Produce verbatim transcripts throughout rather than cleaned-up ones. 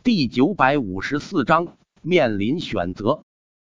第九百五十四章面临选择。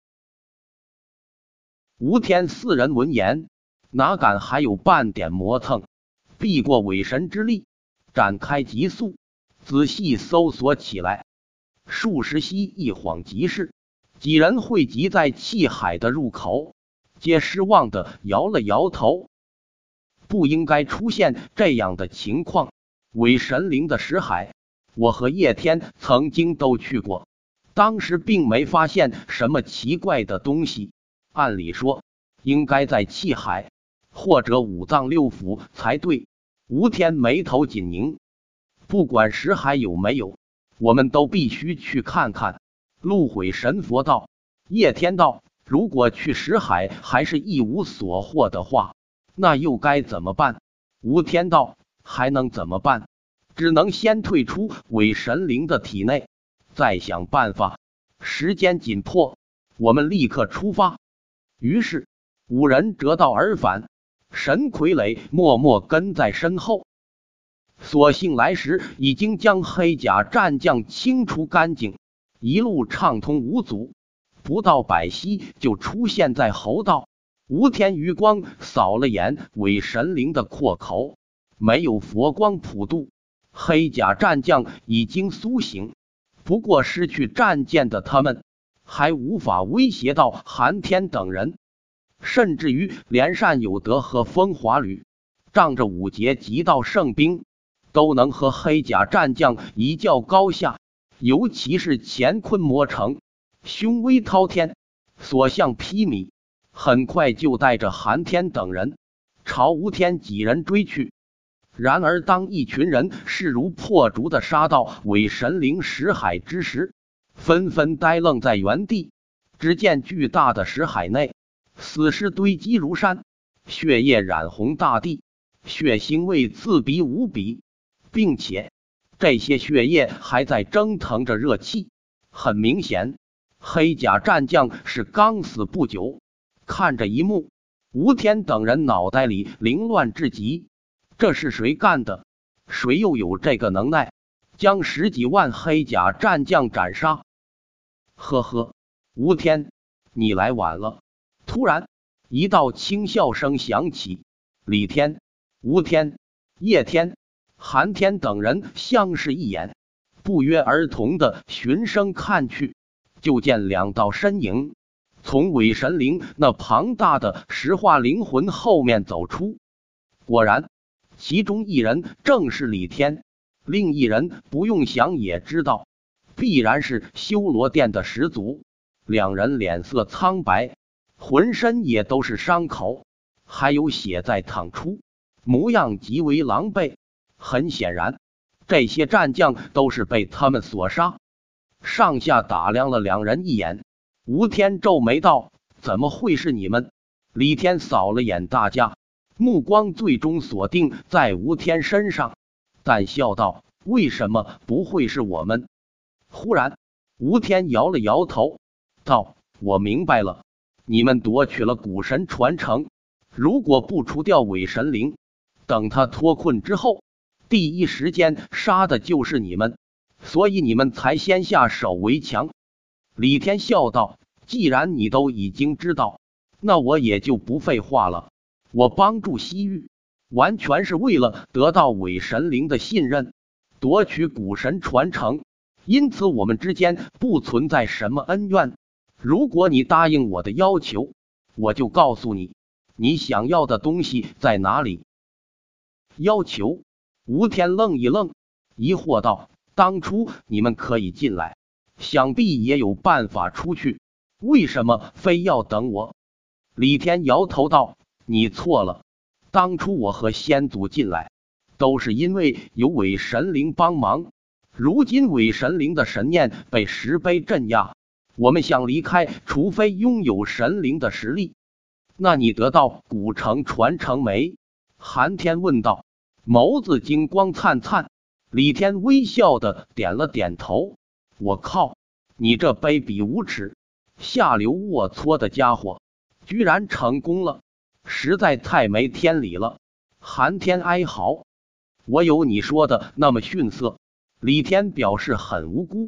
吴天四人闻言，哪敢还有半点磨蹭，避过伪神之力，展开急速，仔细搜索起来。数十息一晃即逝，几人汇集在气海的入口，皆失望地摇了摇头。不应该出现这样的情况。伪神灵的识海，我和叶天曾经都去过，当时并没发现什么奇怪的东西。按理说，应该在气海或者五脏六腑才对。吴天眉头紧拧，不管识海有没有，我们都必须去看看。陆毁神佛道。叶天道，如果去识海还是一无所获的话，那又该怎么办？吴天道，还能怎么办？只能先退出伪神灵的体内，再想办法。时间紧迫，我们立刻出发。于是五人折道而返，神傀儡默默跟在身后。所幸来时已经将黑甲战将清除干净，一路畅通无阻，不到百息就出现在猴道。吴天余光扫了眼伪神灵的阔口，没有佛光普渡，黑甲战将已经苏醒。不过失去战舰的他们还无法威胁到寒天等人，甚至于连单有德和风华旅仗着五节极道圣兵都能和黑甲战将一较高下。尤其是乾坤魔城凶威滔天，所向披靡，很快就带着寒天等人朝吴天几人追去。然而当一群人势如破竹的杀到伪神灵识海之时，纷纷呆愣在原地。只见巨大的识海内，死尸堆积如山，血液染红大地，血腥味刺鼻无比，并且这些血液还在蒸腾着热气。很明显，黑甲战将是刚死不久。看着一幕，吴天等人脑袋里凌乱至极。这是谁干的？谁又有这个能耐将十几万黑甲战将斩杀？呵呵，吴天，你来晚了。突然一道轻笑声响起，李天、吴天、叶天、寒天等人相视一眼，不约而同的循声看去，就见两道身影从伪神灵那庞大的石化灵魂后面走出。果然，其中一人正是李天，另一人不用想也知道，必然是修罗殿的始祖。两人脸色苍白，浑身也都是伤口，还有血在淌出，模样极为狼狈。很显然，这些战将都是被他们所杀。上下打量了两人一眼，吴天皱眉道：“怎么会是你们？”李天扫了眼大家，目光最终锁定在吴天身上，淡笑道：“为什么不会是我们？”忽然，吴天摇了摇头，道：“我明白了，你们夺取了古神传承，如果不除掉伪神灵，等他脱困之后，第一时间杀的就是你们，所以你们才先下手为强。”李天笑道：“既然你都已经知道，那我也就不废话了。我帮助西域，完全是为了得到伪神灵的信任，夺取古神传承，因此我们之间不存在什么恩怨。如果你答应我的要求，我就告诉你，你想要的东西在哪里。”要求？吴天愣一愣，疑惑道：“当初你们可以进来，想必也有办法出去，为什么非要等我？”李天摇头道：“你错了，当初我和先祖进来，都是因为有伪神灵帮忙。如今伪神灵的神念被石碑镇压，我们想离开，除非拥有神灵的实力。”“那你得到古城传承没？”寒天问道，眸子金光灿灿。李天微笑的点了点头：“我靠，你这卑鄙无耻、下流龌龊的家伙，居然成功了，实在太没天理了。”寒天哀嚎：“我有你说的那么逊色？”李天表示很无辜：“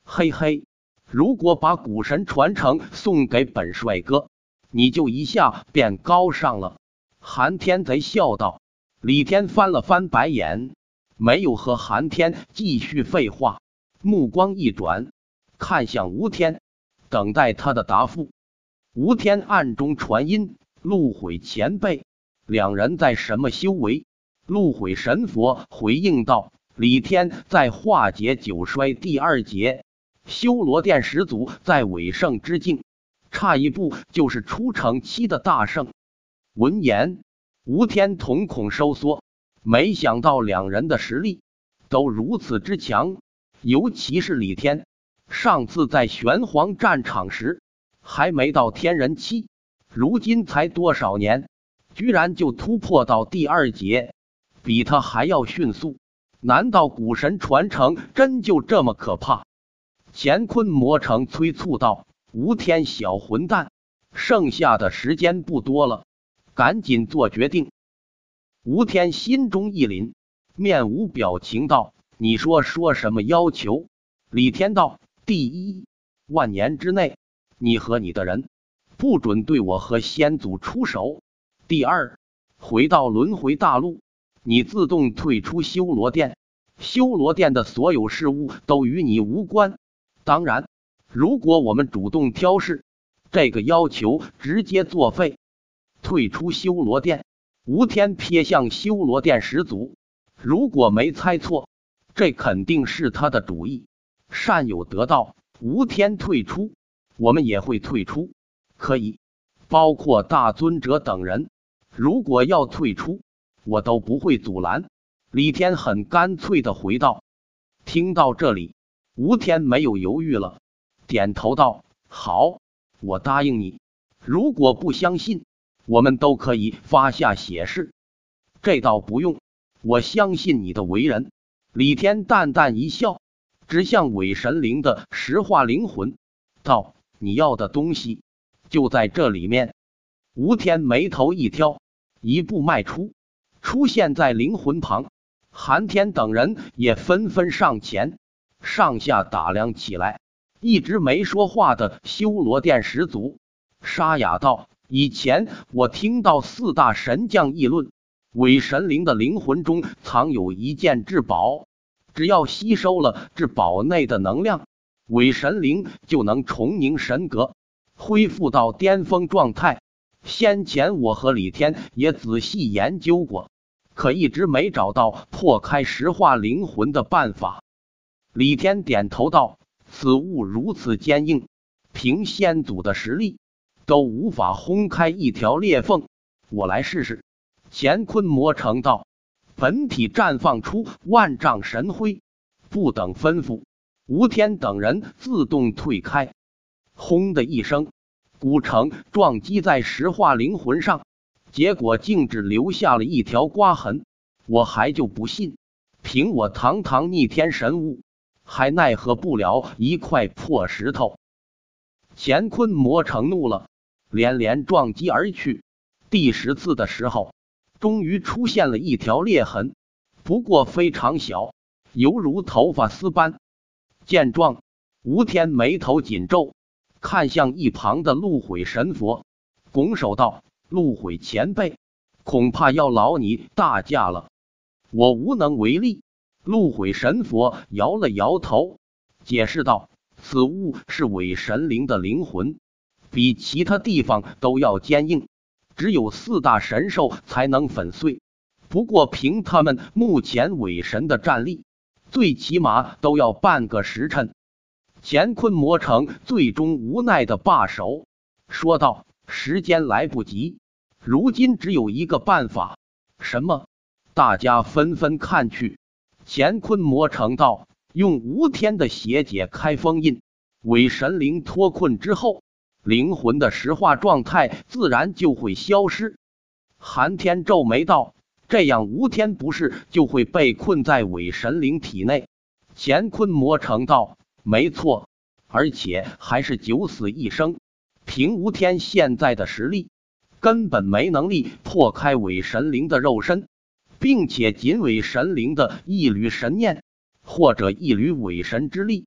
嘿嘿，如果把古神传承送给本帅哥，你就一下变高尚了。韩天贼笑道。李天翻了翻白眼，没有和韩天继续废话，目光一转，看向吴天，等待他的答复。吴天暗中传音，陆毁前辈，两人在什么修为？陆毁神佛回应道，李天在化解九衰第二劫，修罗殿始祖在尾圣之境，差一步就是出城期的大圣。闻言，吴天瞳孔收缩，没想到两人的实力都如此之强，尤其是李天，上次在玄黄战场时还没到天人期，如今才多少年，居然就突破到第二劫，比他还要迅速。难道古神传承真就这么可怕？乾坤魔城催促道。吴天小混蛋，剩下的时间不多了，赶紧做决定。吴天心中一凛，面无表情道，你说说什么要求？李天道，第一，万年之内，你和你的人不准对我和先祖出手。第二，回到轮回大陆，你自动退出修罗殿，修罗殿的所有事物都与你无关。当然，如果我们主动挑事，这个要求直接作废。退出修罗殿，吴天瞥向修罗殿始祖，如果没猜错，这肯定是他的主意。善有得道，吴天退出，我们也会退出，可以，包括大尊者等人，如果要退出，我都不会阻拦。李天很干脆的回道。听到这里，吴天没有犹豫了，点头道，好，我答应你。如果不相信，我们都可以发下血誓。这倒不用，我相信你的为人。李天淡淡一笑，指向伪神灵的石化灵魂，道，你要的东西就在这里面。吴天眉头一挑，一步迈出，出现在灵魂旁。韩天等人也纷纷上前，上下打量起来。一直没说话的修罗殿始祖沙哑道，以前我听到四大神将议论，伪神灵的灵魂中藏有一件至宝，只要吸收了至宝内的能量，伪神灵就能重凝神格，恢复到巅峰状态。先前我和李天也仔细研究过，可一直没找到破开石化灵魂的办法。李天点头道，此物如此坚硬，凭先祖的实力都无法轰开一条裂缝，我来试试。乾坤魔城道，本体绽放出万丈神辉，不等吩咐，吴天等人自动退开。轰的一声，古城撞击在石化灵魂上，结果竟只留下了一条刮痕。我还就不信，凭我堂堂逆天神物，还奈何不了一块破石头。乾坤魔城怒了，连连撞击而去。第十次的时候，终于出现了一条裂痕，不过非常小，犹如头发丝般。见状，吴天眉头紧皱，看向一旁的陆毁神佛，拱手道，陆毁前辈，恐怕要劳你大驾了。我无能为力。陆毁神佛摇了摇头，解释道，此物是伪神灵的灵魂，比其他地方都要坚硬，只有四大神兽才能粉碎。不过凭他们目前伪神的战力，最起码都要半个时辰。乾坤魔城最终无奈的罢手，说道，时间来不及，如今只有一个办法。什么？大家纷纷看去。乾坤魔城道，用无天的血解开封印，伪神灵脱困之后，灵魂的石化状态自然就会消失。寒天皱眉道，这样无天不是就会被困在伪神灵体内？乾坤魔城道，没错，而且还是九死一生。凭无天现在的实力，根本没能力破开伪神灵的肉身，并且仅伪神灵的一缕神念或者一缕伪神之力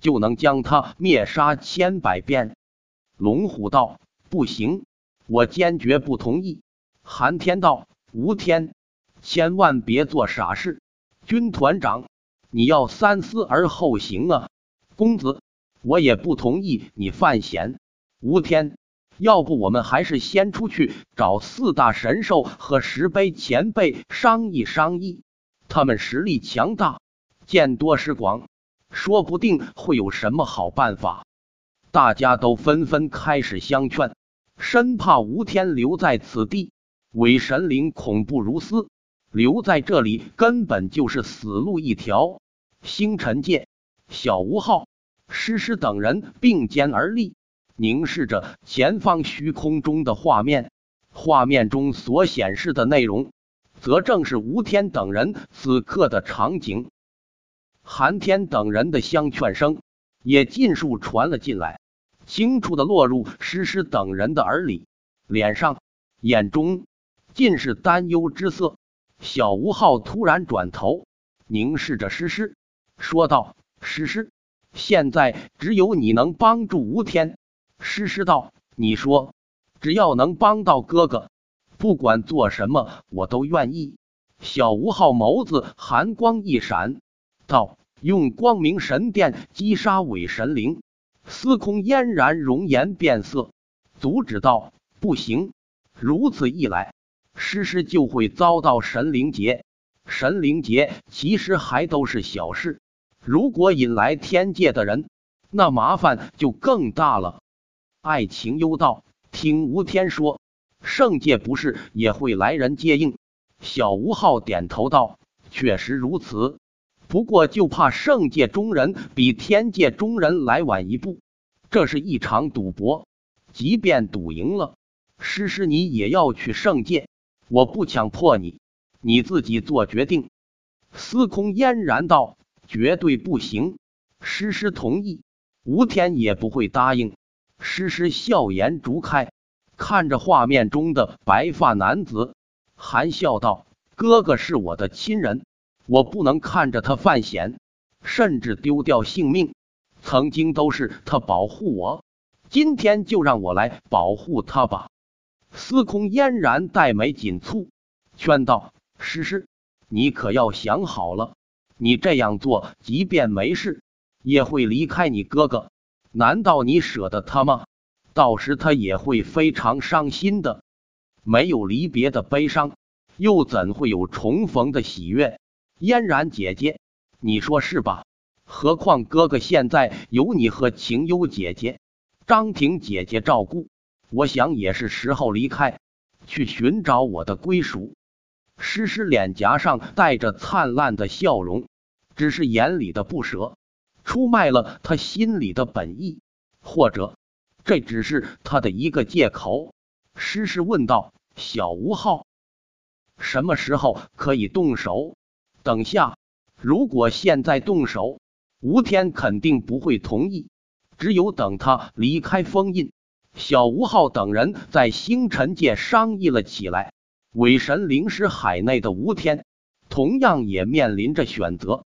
就能将他灭杀千百遍。龙虎道：不行，我坚决不同意。韩天道：吴天，千万别做傻事。军团长，你要三思而后行啊。公子，我也不同意你犯险。吴天，要不我们还是先出去找四大神兽和石碑前辈商议商议，他们实力强大，见多识广，说不定会有什么好办法。大家都纷纷开始相劝，生怕吴天留在此地，伪神灵恐怖如斯，留在这里根本就是死路一条。星辰界，小吴昊、诗诗等人并肩而立，凝视着前方虚空中的画面。画面中所显示的内容，则正是吴天等人此刻的场景。韩天等人的相劝声也尽数传了进来，清楚的落入诗诗等人的耳里，脸上、眼中尽是担忧之色。小吴昊突然转头凝视着诗诗，说道：诗诗，现在只有你能帮助吴天。诗诗道：你说，只要能帮到哥哥，不管做什么我都愿意。小吴昊眸子寒光一闪，道：用光明神殿击杀伪神灵。司空嫣然容颜变色，阻止道：不行，如此一来，诗诗就会遭到神灵劫。神灵劫其实还都是小事，如果引来天界的人，那麻烦就更大了。爱情幽道：听吴天说，圣界不是也会来人接应？小吴昊点头道：确实如此，不过就怕圣界中人比天界中人来晚一步，这是一场赌博，即便赌赢了，诗诗你也要去圣界，我不强迫你，你自己做决定。司空嫣然道：绝对不行，诗诗同意，吴天也不会答应。诗诗笑颜逐开，看着画面中的白发男子，含笑道：哥哥是我的亲人，我不能看着他犯险，甚至丢掉性命。曾经都是他保护我，今天就让我来保护他吧。司空嫣然黛眉紧蹙，劝道：诗诗，你可要想好了，你这样做即便没事，也会离开你哥哥，难道你舍得他吗？到时他也会非常伤心的。没有离别的悲伤，又怎会有重逢的喜悦？嫣然姐姐，你说是吧？何况哥哥现在有你和晴幽姐姐、张婷姐姐照顾，我想也是时候离开，去寻找我的归属。诗诗脸颊上带着灿烂的笑容，只是眼里的不舍出卖了他心里的本意，或者这只是他的一个借口。诗诗问道：小吴昊，什么时候可以动手？等下，如果现在动手，吴天肯定不会同意，只有等他离开封印。小吴昊等人在星辰界商议了起来，伪神灵石海内的吴天同样也面临着选择。